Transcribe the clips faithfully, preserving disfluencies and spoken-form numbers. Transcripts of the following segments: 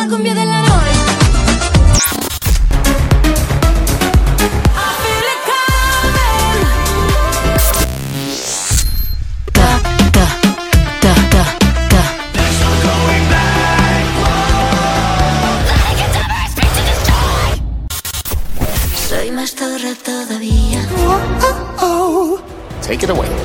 la cumbia de la noche. Soy más zorra todavía. Oh, oh, oh. Take it away.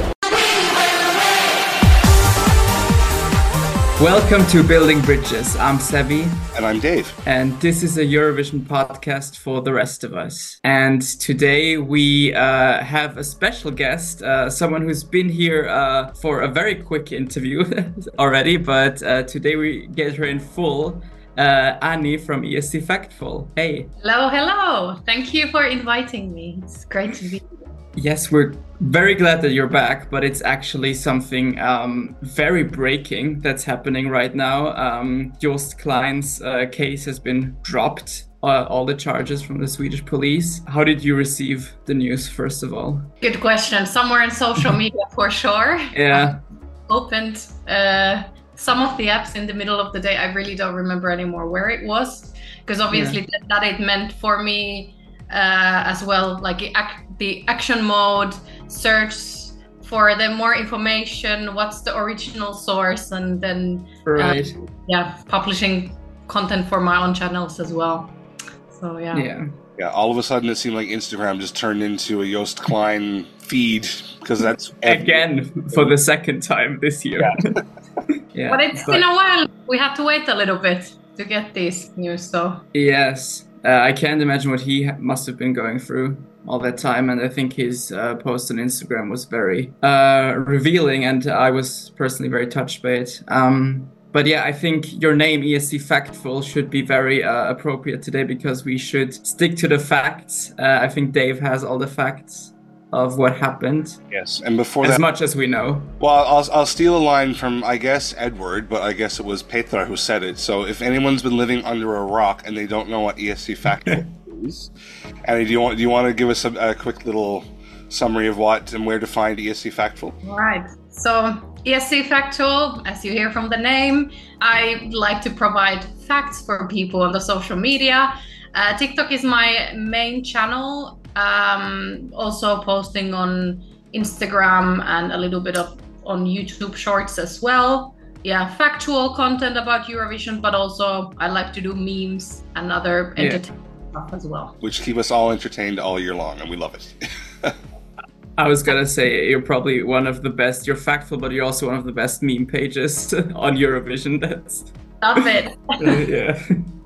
Welcome to Building Bridges. I'm Sevi. And I'm Dave. And this is a Eurovision podcast for the rest of us. And today we uh, have a special guest, uh, someone who's been here uh, for a very quick interview already, but uh, today we get her in full. Uh, Annie from E S C Factful. Hey. Hello, hello. Thank you for inviting me. It's great to be here. Yes, we're very glad that you're back, but it's actually something um, very breaking that's happening right now. Um, Joost Klein's uh, case has been dropped, uh, all the charges from the Swedish police. How did you receive the news, first of all? Good question. Somewhere in social media for sure. Yeah. I opened uh, some of the apps in the middle of the day. I really don't remember anymore where it was, because obviously yeah. that, that it meant for me uh, as well, like the action mode, search for the more information, what's the original source, and then right. um, yeah, publishing content for my own channels as well. So yeah. Yeah. Yeah, all of a sudden it seemed like Instagram just turned into a Joost Klein feed, because that's again for the second time this year. Yeah. yeah. But it's but... been a while. We had to wait a little bit to get this news, so. Yes. Uh, I can't imagine what he ha- must have been going through all that time, and I think his uh, post on Instagram was very uh, revealing, and I was personally very touched by it. Um, but yeah, I think your name, E S C Factful, should be very uh, appropriate today, because we should stick to the facts. Uh, I think Dave has all the facts of what happened. Yes, and before as that, much as we know. Well, I'll I'll steal a line from, I guess, Edward, but I guess it was Petra who said it. So if anyone's been living under a rock and they don't know what E S C Factful is, and do you want do you want to give us a, a quick little summary of what and where to find E S C Factful? All right. So E S C Factful, as you hear from the name, I like to provide facts for people on the social media. Uh, TikTok is my main channel. Um, also posting on Instagram and a little bit of on YouTube Shorts as well. Yeah, factual content about Eurovision, but also I like to do memes and other yeah. entertainment stuff as well. Which keep us all entertained all year long, and we love it. I was gonna say you're probably one of the best. You're factful, but you're also one of the best meme pages on Eurovision. That's love it. yeah.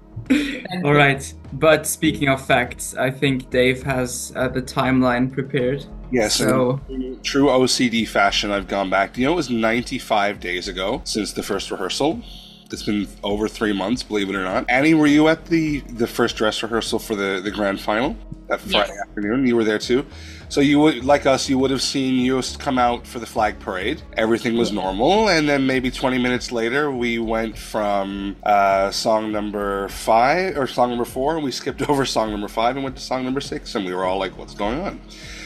All right, but speaking of facts, I think Dave has uh, the timeline prepared. Yes, so in true O C D fashion, I've gone back. Do you know it was ninety-five days ago since the first rehearsal? It's been over three months, believe it or not. Annie, were you at the, the first dress rehearsal for the, the grand final that Friday yes. afternoon? You were there too. So you would, like us, you would have seen Joost come out for the flag parade. Everything was normal, and then maybe twenty minutes later, we went from uh, song number five or song number four, and we skipped over song number five and went to song number six, and we were all like, "What's going on?"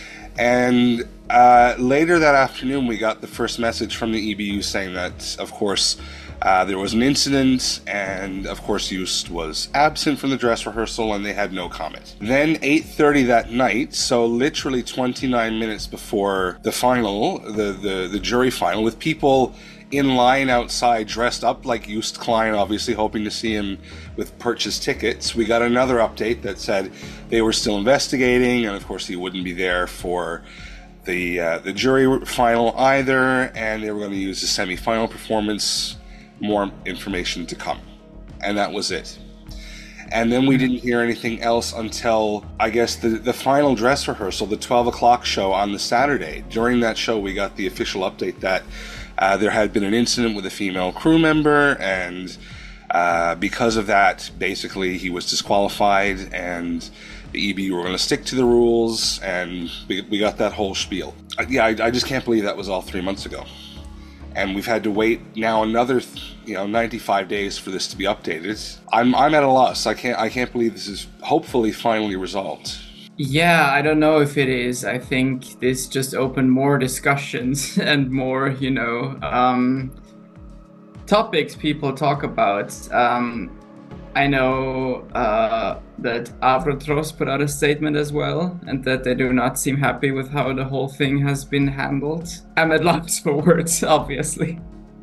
And uh, later that afternoon, we got the first message from the E B U saying that, of course, Uh, there was an incident, and of course Joost was absent from the dress rehearsal, and they had no comment. Then eight thirty that night, so literally twenty-nine minutes before the final, the, the, the jury final, with people in line outside dressed up like Joost Klein, obviously hoping to see him with purchased tickets, we got another update that said they were still investigating, and of course he wouldn't be there for the, uh, the jury final either, and they were going to use the semi-final performance. More information to come. And that was it. And then we didn't hear anything else until, I guess, the, the final dress rehearsal, the twelve o'clock show on the Saturday. During that show, we got the official update that uh, there had been an incident with a female crew member, and uh, because of that, basically, he was disqualified, and the E B U were going to stick to the rules, and we, we got that whole spiel. Uh, yeah, I, I just can't believe that was all three months ago. And we've had to wait now another, you know, ninety-five days for this to be updated. I'm I'm at a loss. I can't I can't believe this is hopefully finally resolved. Yeah, I don't know if it is. I think this just opened more discussions and more, you know, um, topics people talk about. Um, I know uh, that Avrotros put out a statement as well, and that they do not seem happy with how the whole thing has been handled. I'm at loss for words, obviously.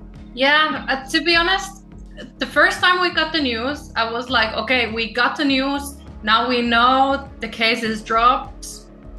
Yeah, uh, to be honest, the first time we got the news, I was like, okay, we got the news. Now we know the case is dropped.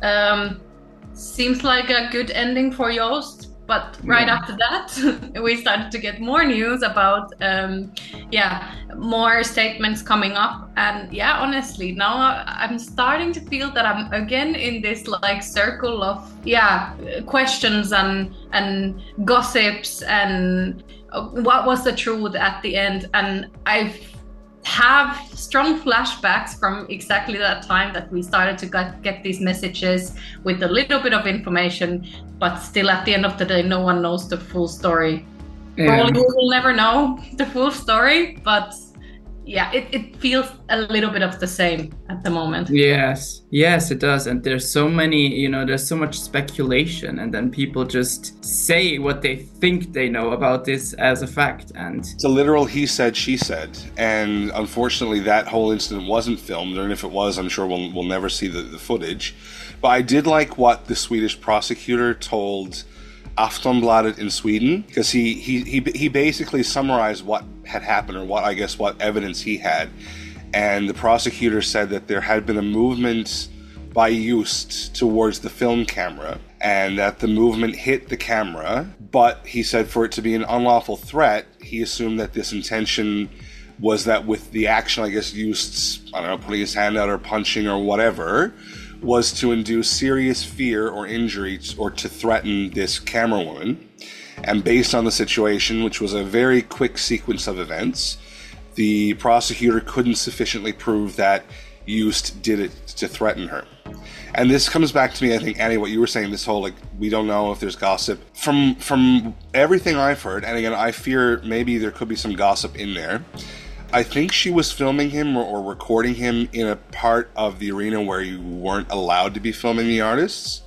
Um, seems like a good ending for Joost. But right Yeah. after that, we started to get more news about, um, yeah, more statements coming up. And yeah, honestly, now I'm starting to feel that I'm again in this like circle of, yeah, questions and and gossips and uh, what was the truth at the end. And I've have strong flashbacks from exactly that time that we started to get, get these messages with a little bit of information, but still at the end of the day, no one knows the full story. Yeah. Probably we will never know the full story, but yeah, it, it feels a little bit of the same at the moment. Yes, yes, it does. And there's so many, you know, there's so much speculation, and then people just say what they think they know about this as a fact. And It's a literal he said, she said. And unfortunately, that whole incident wasn't filmed, and if it was, I'm sure we'll, we'll never see the, the footage. But I did like what the Swedish prosecutor told Aftonbladet in Sweden, because he, he, he, he basically summarized what had happened, or what, I guess, what evidence he had. And the prosecutor said that there had been a movement by Joost towards the film camera, and that the movement hit the camera, but he said for it to be an unlawful threat, he assumed that this intention was that with the action, I guess, Joost's, I don't know, putting his hand out or punching or whatever, was to induce serious fear or injury or to threaten this camera woman. And based on the situation, which was a very quick sequence of events, the prosecutor couldn't sufficiently prove that Joost did it to threaten her. And this comes back to me, I think, Annie, what you were saying, this whole, like, we don't know if there's gossip. From from everything I've heard, and again, I fear maybe there could be some gossip in there, I think she was filming him or, or recording him in a part of the arena where you weren't allowed to be filming the artists.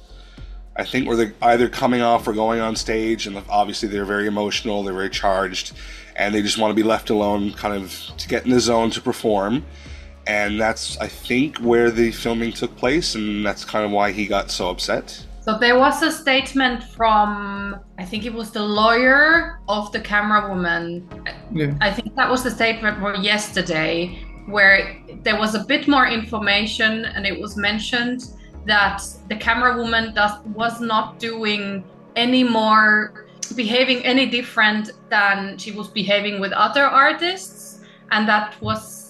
I think where they're either coming off or going on stage, and obviously they're very emotional, they're very charged, and they just want to be left alone kind of to get in the zone to perform. And that's, I think, where the filming took place, and that's kind of why he got so upset. So there was a statement from, I think it was the lawyer of the camera woman. yeah. I think that was the statement for yesterday, where there was a bit more information, and it was mentioned that the camera woman does, was not doing any more, behaving any different than she was behaving with other artists. And that was,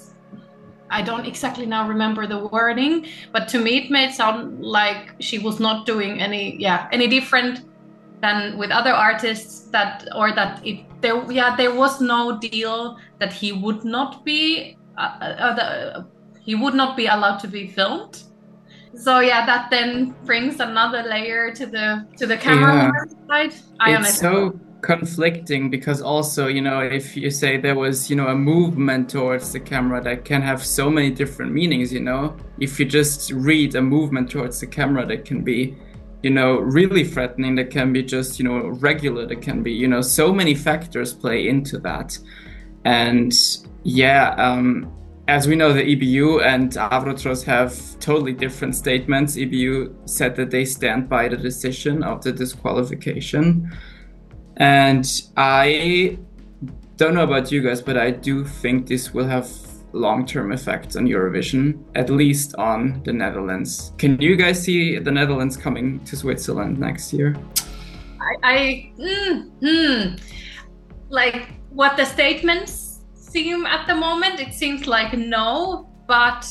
I don't exactly now remember the wording, but to me it made sound like she was not doing any, yeah, any different than with other artists, that, or that it, there, yeah, there was no deal that he would not be, uh, uh, the, he would not be allowed to be filmed. So yeah, that then brings another layer to the to the camera Yeah. side. I It's honestly, so conflicting, because also, you know, if you say there was, you know, a movement towards the camera, that can have so many different meanings, you know. If you just read a movement towards the camera, that can be, you know, really threatening, that can be just, you know, regular, that can be, you know, so many factors play into that. And yeah, um, as we know, the E B U and Avrotros have totally different statements. E B U said that they stand by the decision of the disqualification. And I don't know about you guys, but I do think this will have long-term effects on Eurovision, at least on the Netherlands. Can you guys see the Netherlands coming to Switzerland next year? I, I mm, mm, like what the statements seem at the moment. It seems like no, but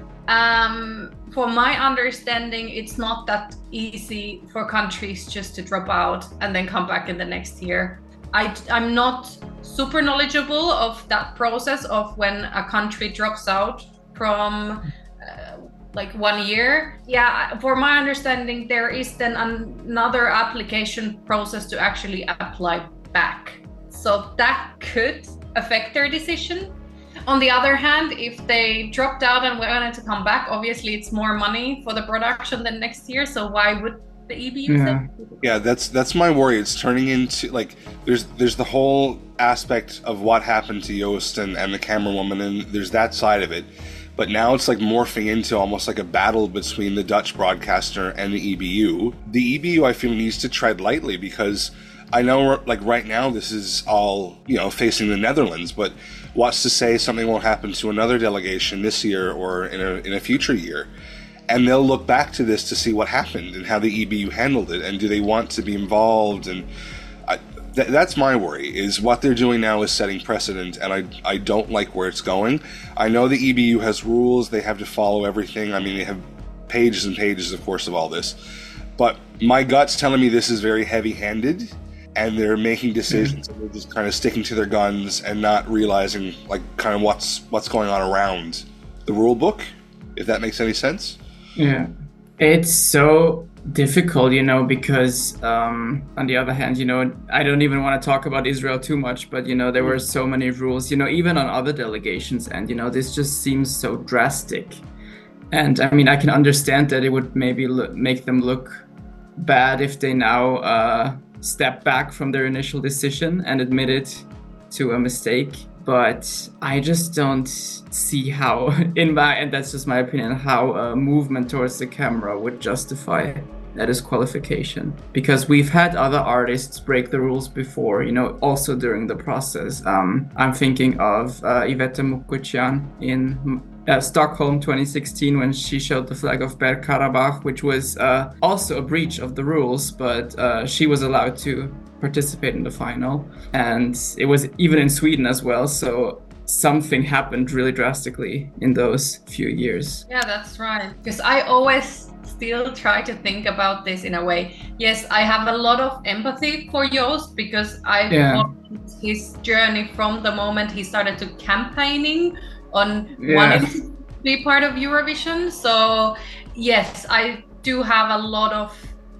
um, for my understanding, it's not that easy for countries just to drop out and then come back in the next year. I, I'm not super knowledgeable of that process of when a country drops out from uh, like one year. Yeah, for my understanding, there is then another application process to actually apply back. So that could affect their decision. On the other hand, if they dropped out and wanted to come back, obviously it's more money for the production than next year. So why would the E B U Yeah. thing. Yeah, that's that's my worry. It's turning into like there's there's the whole aspect of what happened to Joost and, and the camera woman, and there's that side of it. But now it's like morphing into almost like a battle between the Dutch broadcaster and the E B U. The E B U, I feel, needs to tread lightly because I know, like right now, this is all, you know, facing the Netherlands. But what's to say something won't happen to another delegation this year or in a in a future year? And they'll look back to this to see what happened and how the E B U handled it, and do they want to be involved? And I, th- that's my worry, is what they're doing now is setting precedent, and I, I don't like where it's going. I know the E B U has rules, they have to follow everything. I mean, they have pages and pages, of course, of all this. But my gut's telling me this is very heavy-handed, and they're making decisions, mm. and they're just kind of sticking to their guns and not realizing, like, kind of what's what's going on around the rule book, if that makes any sense. Yeah, it's so difficult, you know, because um, on the other hand, you know, I don't even want to talk about Israel too much, but, you know, there were so many rules, you know, even on other delegations, and, you know, this just seems so drastic. And I mean, I can understand that it would maybe lo- make them look bad if they now uh, step back from their initial decision and admit it to a mistake. But I just don't see how, in my, and that's just my opinion, how a movement towards the camera would justify that disqualification. Because we've had other artists break the rules before, you know, also during the process. Um, I'm thinking of uh, Ivete Mukutian in uh, Stockholm twenty sixteen, when she showed the flag of Bergkarabakh, which was uh, also a breach of the rules, but uh, she was allowed to participate in the final, and it was even in Sweden as well, so something happened really drastically in those few years. Yeah, that's right, because I always still try to think about this in a way. Yes, I have a lot of empathy for Joost because I Yeah. followed his journey from the moment he started to campaigning on Yeah. wanting to be part of Eurovision. So yes, I do have a lot of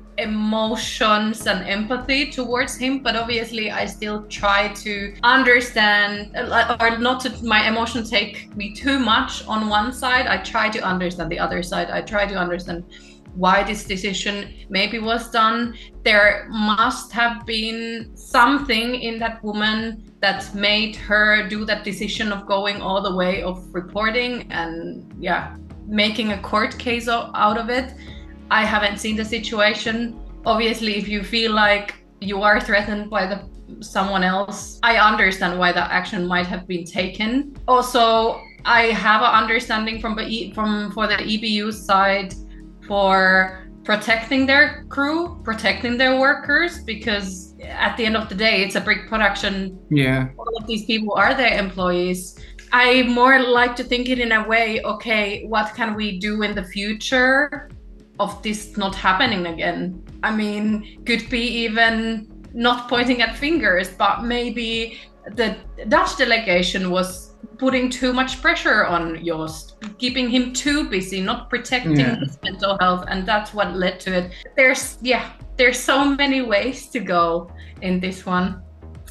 emotions and empathy towards him, but obviously I still try to understand, or not to my emotions take me too much on one side. I try to understand the other side. I try to understand why this decision maybe was done. There must have been something in that woman that made her do that decision of going all the way of reporting and yeah, making a court case out of it. I haven't seen the situation. Obviously, if you feel like you are threatened by the someone else, I understand why that action might have been taken. Also, I have an understanding from the from for the E B U side for protecting their crew, protecting their workers, because at the end of the day, it's a big production. Yeah. All of these people are their employees. I more like to think it in a way, okay, what can we do in the future of this not happening again? I mean, could be even not pointing at fingers, but maybe the Dutch delegation was putting too much pressure on Joost, keeping him too busy, not protecting Yeah. his mental health, and that's what led to it. There's, yeah, there's so many ways to go in this one.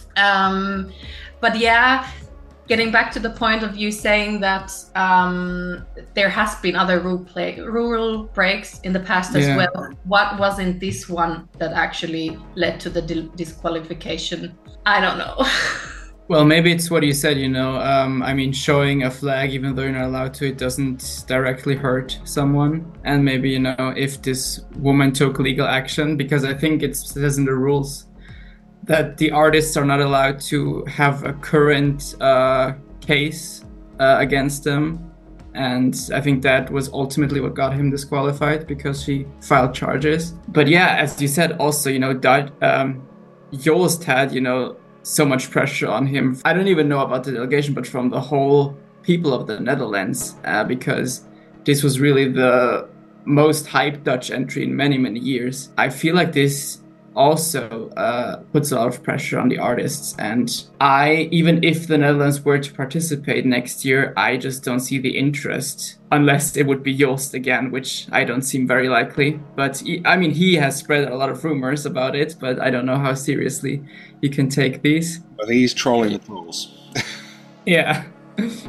Um, but yeah, getting back to the point of you saying that um, there has been other rule, play, rule breaks in the past as Yeah. well. What was in this one that actually led to the di- disqualification? I don't know. Well, maybe it's what you said, you know, um, I mean, showing a flag, even though you're not allowed to, it doesn't directly hurt someone. And maybe, you know, if this woman took legal action, because I think it says in the rules that the artists are not allowed to have a current uh, case uh, against them. And I think that was ultimately what got him disqualified, because he filed charges. But yeah, as you said, also, you know, Dutch, um, Joost had, you know, so much pressure on him. I don't even know about the delegation, but from the whole people of the Netherlands, uh, because this was really the most hyped Dutch entry in many, many years. I feel like this also uh, puts a lot of pressure on the artists. And I, even if the Netherlands were to participate next year, I just don't see the interest, unless it would be Joost again, which I don't seem very likely. But he, I mean, he has spread a lot of rumors about it, but I don't know how seriously he can take these. I think he's trolling the trolls. Yeah.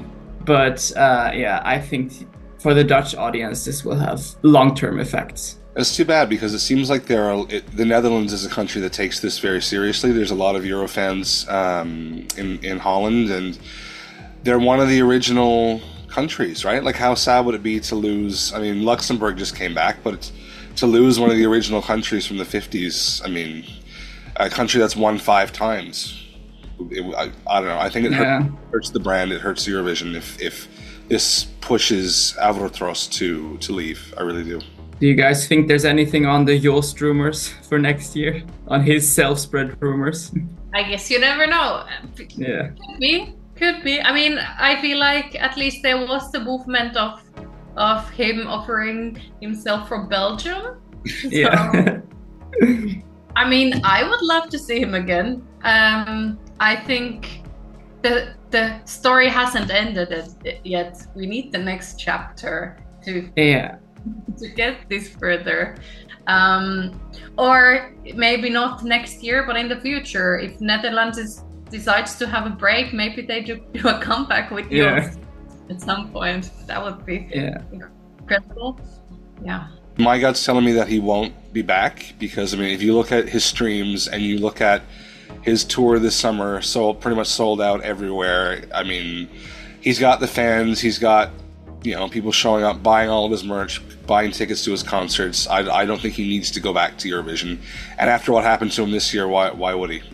But uh, yeah, I think for the Dutch audience, this will have long-term effects. It's too bad because it seems like there are it, the Netherlands is a country that takes this very seriously. There's a lot of Euro fans um, in in Holland, and they're one of the original countries, right? Like, how sad would it be to lose? I mean, Luxembourg just came back, but it's, to lose one of the original countries from the fifties, I mean, a country that's won five times. It, I, I don't know. I think it Yeah. hurts, hurts the brand. It hurts Eurovision if if this pushes Avrotros to to leave. I really do. Do you guys think there's anything on the Jost rumors for next year? On his self-spread rumors? I guess you never know. Yeah. Could be. Could be. I mean, I feel like at least there was the movement of of him offering himself from Belgium. Yeah. I mean, I would love to see him again. Um, I think the the story hasn't ended it yet. We need the next chapter to Yeah. to get this further. Um, or maybe not next year, but in the future, if Netherlands is, decides to have a break, maybe they do, do a comeback with you Yeah. at some point. That would be Yeah. incredible. Yeah. My gut's telling me that he won't be back because, I mean, if you look at his streams and you look at his tour this summer, sold pretty much sold out everywhere. I mean, he's got the fans, he's got, you know, people showing up, buying all of his merch, buying tickets to his concerts. I, I don't think he needs to go back to Eurovision. And after what happened to him this year, why why would he?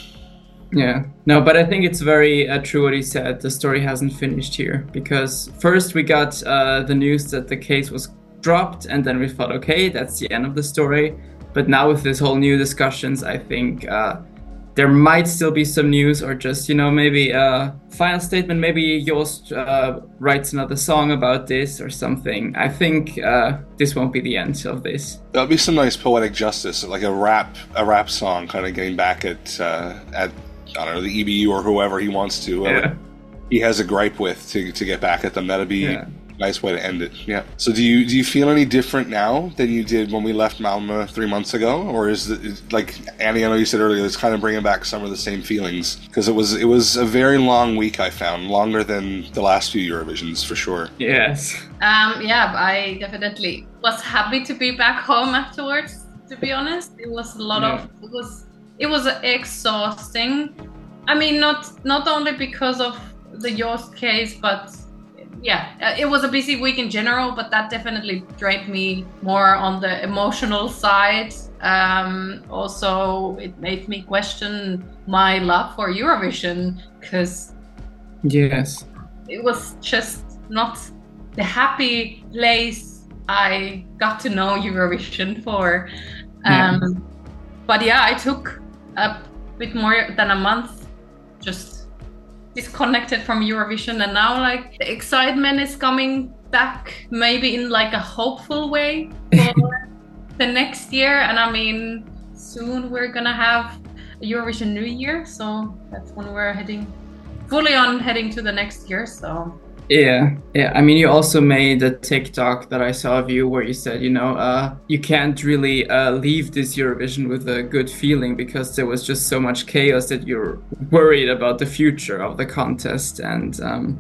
Yeah. No, but I think it's very uh, true what he said. The story hasn't finished here because first we got uh, the news that the case was dropped, and then we thought, okay, that's the end of the story. But now with this whole new discussions, I think uh, there might still be some news, or just, you know, maybe a final statement. Maybe Jost uh, writes another song about this or something. I think uh, this won't be the end of this. That'd be some nice poetic justice, like a rap a rap song, kind of getting back at uh, at I don't know, the E B U or whoever he wants to. Yeah. Uh, he has a gripe with to to get back at them. That'd be Yeah. a nice way to end it. Yeah. So do you do you feel any different now than you did when we left Malmö three months ago, or is it is, like Annie? I know you said earlier, it's kind of bringing back some of the same feelings because it was it was a very long week. I found longer than the last few Eurovisions for sure. Yes. Um, yeah, I definitely was happy to be back home afterwards, to be honest. It was a lot Yeah. of, it was, it was exhausting. I mean, not, not only because of the Jost case, but yeah, uh, it was a busy week in general, but that definitely drained me more on the emotional side. Um, also, it made me question my love for Eurovision because Yes. it was just not the happy place I got to know Eurovision for. Um, Yeah. But yeah, I took a bit more than a month just disconnected from Eurovision, and now like the excitement is coming back, maybe in like a hopeful way for the next year. And I mean, soon we're gonna have a Eurovision New Year, so that's when we're heading fully on heading to the next year. So Yeah, yeah. I mean, you also made a TikTok that I saw of you where you said, you know, uh, you can't really uh, leave this Eurovision with a good feeling because there was just so much chaos that you're worried about the future of the contest. And um,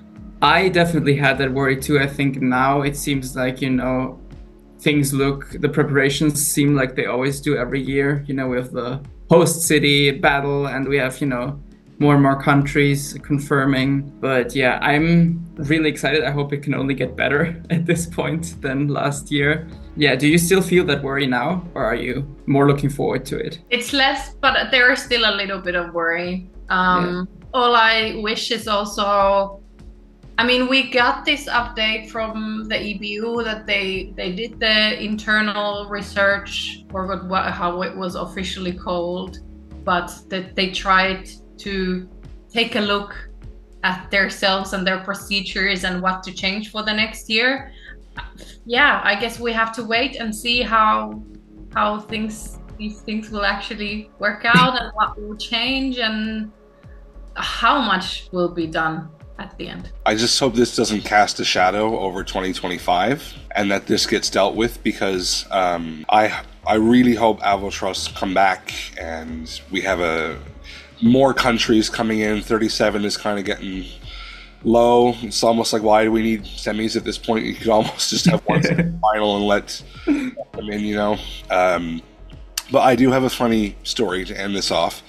I definitely had that worry too. I think now it seems like, you know, things look, the preparations seem like they always do every year, you know, with the host city battle, and we have, you know, more and more countries confirming. But yeah, I'm really excited. I hope it can only get better at this point than last year. Yeah, do you still feel that worry now, or are you more looking forward to it? it's less, but there is still a little bit of worry. Um, All I wish is also, I mean, we got this update from the E B U that they they did the internal research, or what, what how it was officially called, but that they tried to take a look at themselves and their procedures and what to change for the next year. Yeah, I guess we have to wait and see how how things these things will actually work out and what will change and how much will be done at the end. I just hope this doesn't cast a shadow over twenty twenty-five and that this gets dealt with, because um, I I really hope Avrotros come back and we have a more countries coming in. thirty-seven is kind of getting low. It's almost like, why do we need semis at this point? You could almost just have one final and let them in, you know. Um, but I do have a funny story to end this off,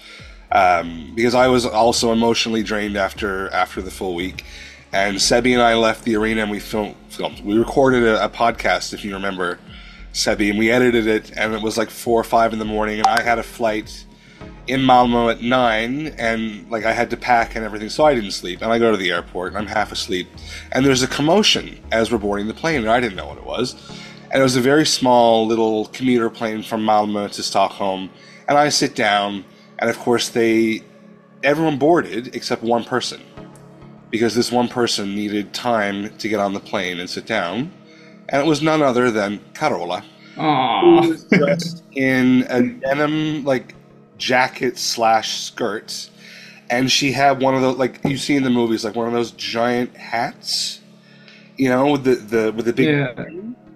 um, because I was also emotionally drained after after the full week. And Sebi and I left the arena and we filmed. filmed. We recorded a, a podcast, if you remember, Sebi, and we edited it, and it was like four or five in the morning, and I had a flight in Malmo at nine, and like I had to pack and everything, so I didn't sleep. And I go to the airport, and I'm half asleep, and there's a commotion as we're boarding the plane, and I didn't know what it was. And it was a very small little commuter plane from Malmo to Stockholm, and I sit down, and of course they, everyone boarded except one person, because this one person needed time to get on the plane and sit down, and it was none other than Carola. Aww. Who was dressed in a denim, like, jacket slash skirt, and she had one of those, like you see in the movies, like one of those giant hats, you know, with the, the with the big Yeah.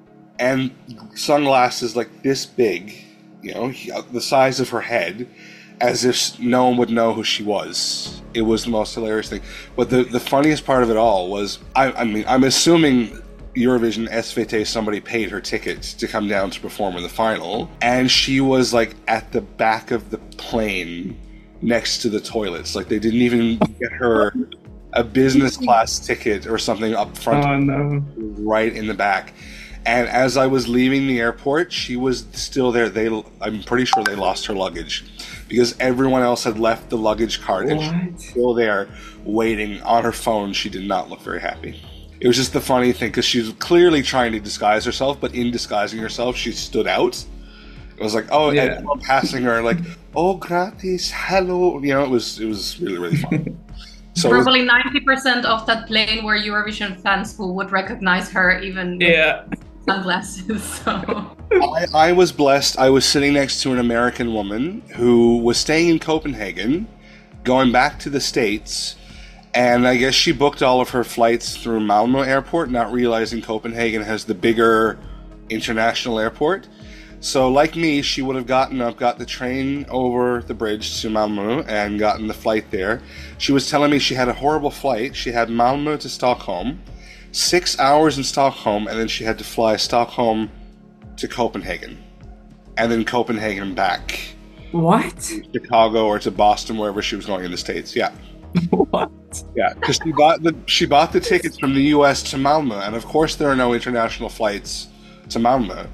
and sunglasses like this big, you know, the size of her head, as if no one would know who she was. It was the most hilarious thing. But the, the funniest part of it all was, I, I mean, I'm assuming Eurovision S V T, somebody paid her ticket to come down to perform in the final, and she was like at the back of the plane next to the toilets. Like they didn't even get her a business class ticket or something up front. Oh no. Right in the back. And as I was leaving the airport, she was still there. They, I'm pretty sure they lost her luggage, because everyone else had left the luggage cart, and she was still there waiting on her phone. She did not look very happy. It was just the funny thing, because she was clearly trying to disguise herself, but in disguising herself, she stood out. It was like, oh, Yeah. and everyone passing her, like, oh, gratis, hello. You know, it was it was really, really fun. So it was- Probably ninety percent of that plane were Eurovision fans who would recognize her even with Yeah. sunglasses. So. I, I was blessed. I was sitting next to an American woman who was staying in Copenhagen, going back to the States, and I guess she booked all of her flights through Malmo Airport, not realizing Copenhagen has the bigger international airport. So like me, she would have gotten up, got the train over the bridge to Malmo, and gotten the flight there. She was telling me she had a horrible flight. She had Malmo to Stockholm, six hours in Stockholm, and then she had to fly Stockholm to Copenhagen, and then Copenhagen back What? to Chicago or to Boston, wherever she was going in the States. Yeah, What? yeah, because she bought the she bought the tickets from the U S to Malmo, and of course there are no international flights to Malmo.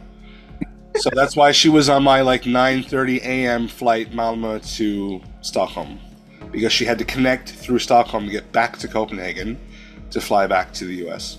So that's why she was on my like nine thirty a.m. flight Malmo to Stockholm, because she had to connect through Stockholm to get back to Copenhagen to fly back to the U S.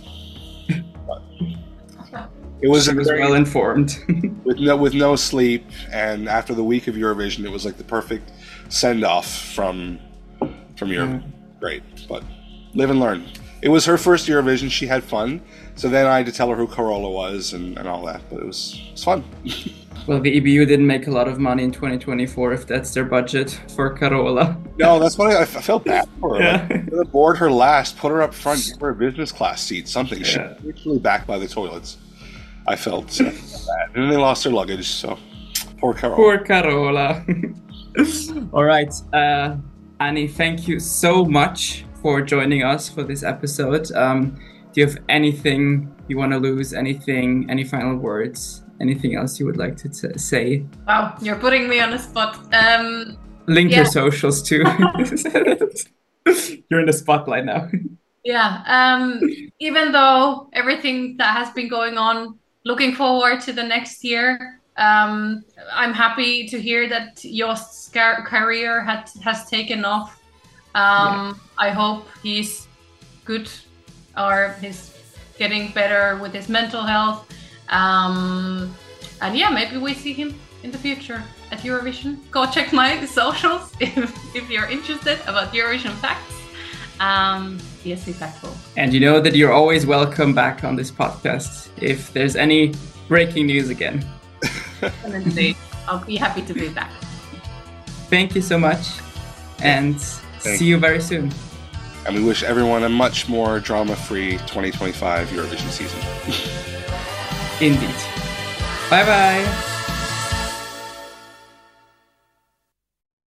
It was, She a was very- well informed. with no with no sleep, and after the week of Eurovision, it was like the perfect send off from from Europe. Great, but live and learn. It was her first Eurovision. She had fun. So then I had to tell her who Carola was and, and all that, but it was it was fun. Well, the E B U didn't make a lot of money in twenty twenty-four if that's their budget for Carola. No, that's why I, I felt bad for her. Yeah. Like, they would board her last, put her up front, give her a business class seat, something. She Yeah. was literally back by the toilets. I felt uh, bad. And then they lost their luggage, so poor Carola. Poor Carola. All right. Uh, Annie, thank you so much for joining us for this episode. Um, do you have anything you want to lose? Anything, any final words? Anything else you would like to t- say? Wow, you're putting me on the spot. Um, Link Yeah. your socials too. You're in the spotlight now. yeah, um, even though everything that has been going on, looking forward to the next year. Um, I'm happy to hear that your scar- career had, has taken off. Um, I hope he's good, or he's getting better with his mental health. Um, and yeah, maybe we see him in the future at Eurovision. Go check my socials if, if you're interested about Eurovision facts. Um, yes, exactly. And you know that you're always welcome back on this podcast if there's any breaking news again. Definitely, I'll be happy to be back. Thank you so much, and Thank see you very soon. And we wish everyone a much more drama-free twenty twenty-five Eurovision season. Indeed. Bye bye.